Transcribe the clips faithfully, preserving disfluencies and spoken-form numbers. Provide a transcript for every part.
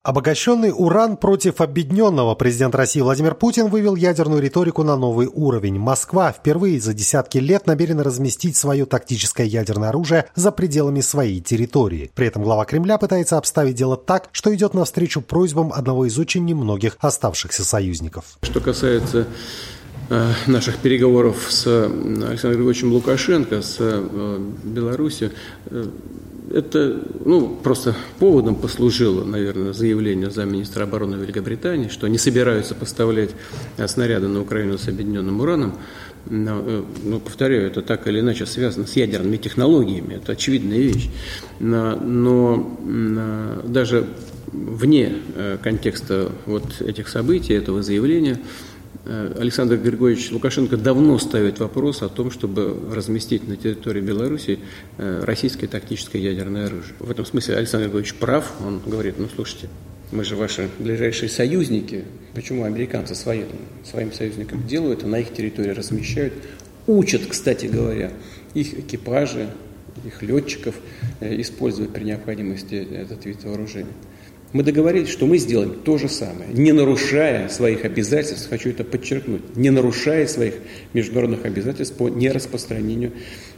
Обогащенный уран против обедненного. Президент России Владимир Путин вывел ядерную риторику на новый уровень. Москва впервые за десятки лет намерена разместить свое тактическое ядерное оружие за пределами своей территории. При этом глава Кремля пытается обставить дело так, что идет навстречу просьбам одного из очень немногих оставшихся союзников. Что касается э, наших переговоров с Александром Григорьевичем Лукашенко, с э, Беларусью, э, это ну, просто поводом послужило, наверное, заявление замминистра обороны Великобритании, что они собираются поставлять снаряды на Украину с объединенным ураном. Но, ну, повторяю, это так или иначе связано с ядерными технологиями, это очевидная вещь. Но, но даже вне контекста вот этих событий, этого заявления, Александр Григорьевич Лукашенко давно ставит вопрос о том, чтобы разместить на территории Беларуси российское тактическое ядерное оружие. В этом смысле Александр Григорьевич прав. Он говорит, ну слушайте, мы же ваши ближайшие союзники. Почему американцы своим, своим союзникам делают, а на их территории размещают? Учат, кстати говоря, их экипажи, их летчиков использовать при необходимости этот вид вооружения. Мы договорились, что мы сделаем то же самое, не нарушая своих обязательств, хочу это подчеркнуть, не нарушая своих международных обязательств по нераспространению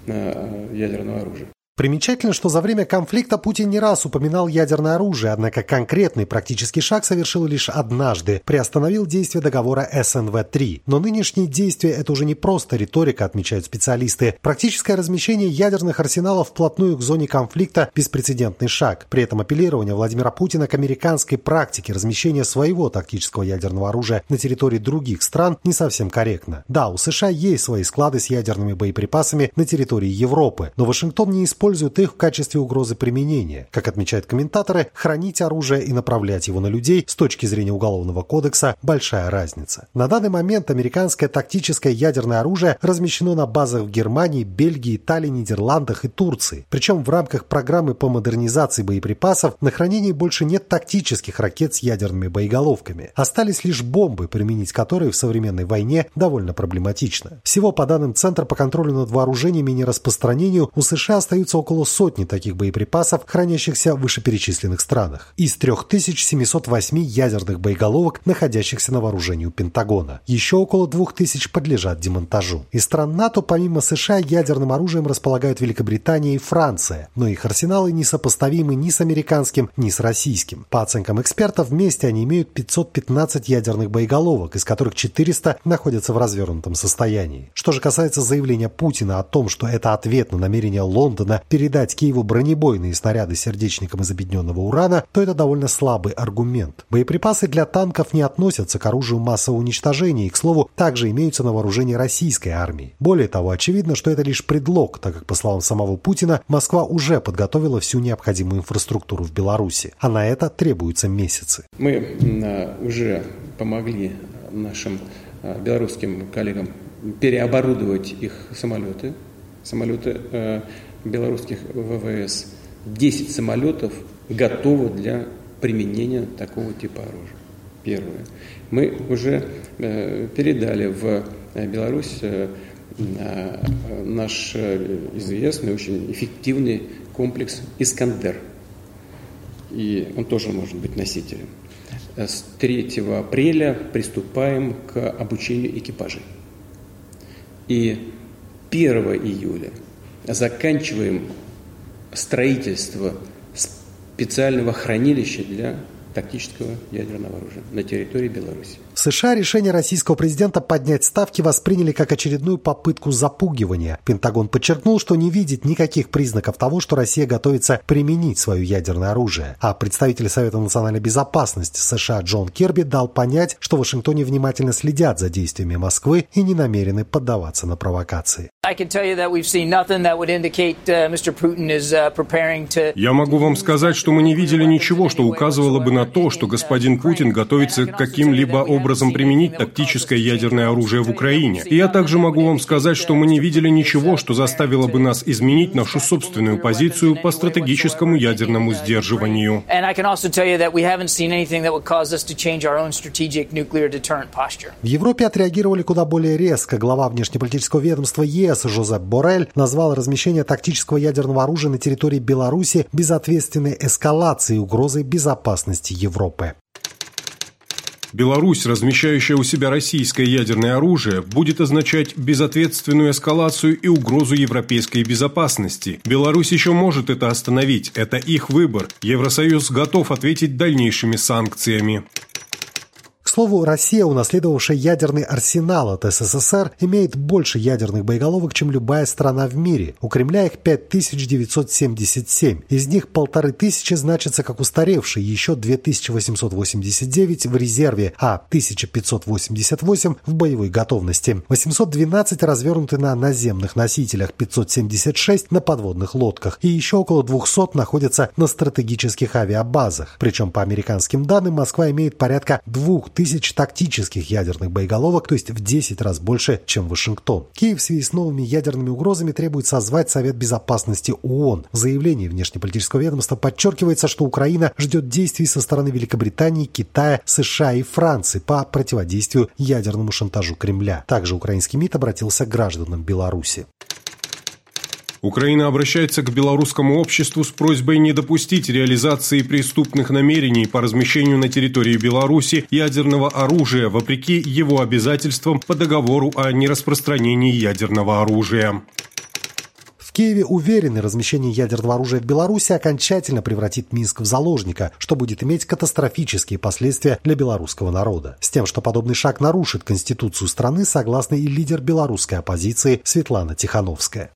э, ядерного оружия. Примечательно, что за время конфликта Путин не раз упоминал ядерное оружие, однако конкретный практический шаг совершил лишь однажды – приостановил действие договора эс эн вэ три. Но нынешние действия – это уже не просто риторика, отмечают специалисты. Практическое размещение ядерных арсеналов вплотную к зоне конфликта – беспрецедентный шаг. При этом апеллирование Владимира Путина к американской практике размещения своего тактического ядерного оружия на территории других стран не совсем корректно. Да, у США есть свои склады с ядерными боеприпасами на территории Европы, но Вашингтон не использует используют их в качестве угрозы применения. Как отмечают комментаторы, хранить оружие и направлять его на людей с точки зрения Уголовного кодекса – большая разница. На данный момент американское тактическое ядерное оружие размещено на базах в Германии, Бельгии, Италии, Нидерландах и Турции. Причем в рамках программы по модернизации боеприпасов на хранении больше нет тактических ракет с ядерными боеголовками. Остались лишь бомбы, применить которые в современной войне довольно проблематично. Всего по данным Центра по контролю над вооружениями и нераспространению у США остаются около сотни таких боеприпасов, хранящихся в вышеперечисленных странах. Из три тысячи семьсот восемь ядерных боеголовок, находящихся на вооружении у Пентагона. Еще около двух тысяч подлежат демонтажу. Из стран НАТО, помимо США, ядерным оружием располагают Великобритания и Франция, но их арсеналы несопоставимы ни с американским, ни с российским. По оценкам экспертов, вместе они имеют пятьсот пятнадцать ядерных боеголовок, из которых четыреста находятся в развернутом состоянии. Что же касается заявления Путина о том, что это ответ на намерение Лондона передать Киеву бронебойные снаряды с сердечником из объединенного урана, то это довольно слабый аргумент. Боеприпасы для танков не относятся к оружию массового уничтожения и, к слову, также имеются на вооружении российской армии. Более того, очевидно, что это лишь предлог, так как, по словам самого Путина, Москва уже подготовила всю необходимую инфраструктуру в Беларуси, а на это требуются месяцы. Мы уже помогли нашим белорусским коллегам переоборудовать их самолеты, самолеты белорусских вэ вэ эс. десять самолетов готовы для применения такого типа оружия. Первое. Мы уже э, передали в Беларусь э, наш известный, очень эффективный комплекс «Искандер». И он тоже может быть носителем. С третьего апреля приступаем к обучению экипажей. И первого июля заканчиваем строительство специального хранилища для тактического ядерного оружия на территории Беларуси. В США решение российского президента поднять ставки восприняли как очередную попытку запугивания. Пентагон подчеркнул, что не видит никаких признаков того, что Россия готовится применить свое ядерное оружие. А представитель Совета национальной безопасности США Джон Кирби дал понять, что в Вашингтоне внимательно следят за действиями Москвы и не намерены поддаваться на провокации. Я могу вам сказать, что мы не видели ничего, что указывало бы на то, что господин Путин готовится к каким-либо образом применить тактическое ядерное оружие в Украине. И я также могу вам сказать, что мы не видели ничего, что заставило бы нас изменить нашу собственную позицию по стратегическому ядерному сдерживанию. В Европе отреагировали куда более резко. Глава внешнеполитического ведомства е эс ЕС Жозеп Боррель назвал размещение тактического ядерного оружия на территории Беларуси безответственной эскалацией угрозы безопасности Европы. Беларусь, размещающая у себя российское ядерное оружие, будет означать безответственную эскалацию и угрозу европейской безопасности. Беларусь еще может это остановить, это их выбор. Евросоюз готов ответить дальнейшими санкциями. К слову, Россия, унаследовавшая ядерный арсенал от СССР, имеет больше ядерных боеголовок, чем любая страна в мире. У Кремля их пять тысяч девятьсот семьдесят семь. Из них полторы тысячи значатся как устаревшие, еще две тысячи восемьсот восемьдесят девять в резерве, а тысяча пятьсот восемьдесят восемь в боевой готовности. восемьсот двенадцать развернуты на наземных носителях, пятьсот семьдесят шесть на подводных лодках и еще около двухсот находятся на стратегических авиабазах. Причем, по американским данным, Москва имеет порядка двух тысяч тактических ядерных боеголовок, то есть в десять раз больше, чем Вашингтон. Киев в связи с новыми ядерными угрозами требует созвать Совет Безопасности ООН. В заявлении внешнеполитического ведомства подчеркивается, что Украина ждет действий со стороны Великобритании, Китая, США и Франции по противодействию ядерному шантажу Кремля. Также украинский МИД обратился к гражданам Беларуси. Украина обращается к белорусскому обществу с просьбой не допустить реализации преступных намерений по размещению на территории Беларуси ядерного оружия, вопреки его обязательствам по договору о нераспространении ядерного оружия. В Киеве уверены, размещение ядерного оружия в Беларуси окончательно превратит Минск в заложника, что будет иметь катастрофические последствия для белорусского народа. С тем, что подобный шаг нарушит конституцию страны, согласна и лидер белорусской оппозиции Светлана Тихановская.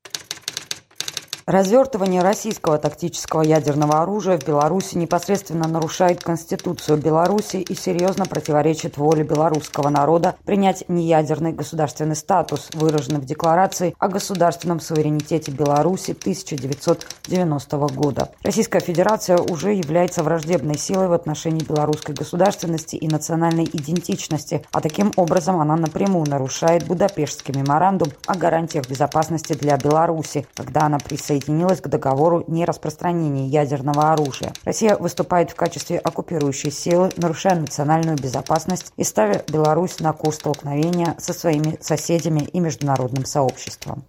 Развертывание российского тактического ядерного оружия в Беларуси непосредственно нарушает Конституцию Беларуси и серьезно противоречит воле белорусского народа принять неядерный государственный статус, выраженный в Декларации о государственном суверенитете Беларуси тысяча девятьсот девяностого года. Российская Федерация уже является враждебной силой в отношении белорусской государственности и национальной идентичности, а таким образом она напрямую нарушает Будапештский меморандум о гарантиях безопасности для Беларуси, когда она присоединилась присоединилась к договору нераспространения ядерного оружия. Россия выступает в качестве оккупирующей силы, нарушая национальную безопасность и ставя Беларусь на курс столкновения со своими соседями и международным сообществом.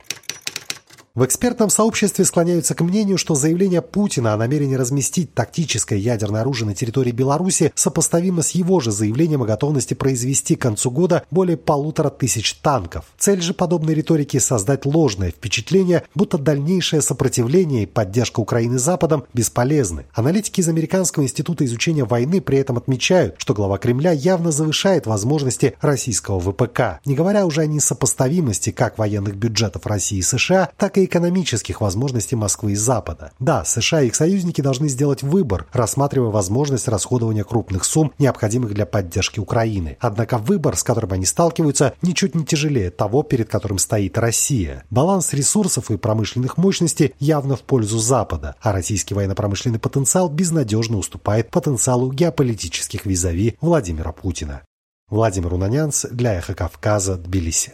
В экспертном сообществе склоняются к мнению, что заявление Путина о намерении разместить тактическое ядерное оружие на территории Беларуси сопоставимо с его же заявлением о готовности произвести к концу года более полутора тысяч танков. Цель же подобной риторики – создать ложное впечатление, будто дальнейшее сопротивление и поддержка Украины Западом бесполезны. Аналитики из Американского института изучения войны при этом отмечают, что глава Кремля явно завышает возможности российского ВПК, не говоря уже о несопоставимости как военных бюджетов России и США, так и экономических возможностей Москвы и Запада. Да, США и их союзники должны сделать выбор, рассматривая возможность расходования крупных сумм, необходимых для поддержки Украины. Однако выбор, с которым они сталкиваются, ничуть не тяжелее того, перед которым стоит Россия. Баланс ресурсов и промышленных мощностей явно в пользу Запада, а российский военно-промышленный потенциал безнадежно уступает потенциалу геополитических визави Владимира Путина. Владимир Унанянц для Эхо Кавказа, Тбилиси.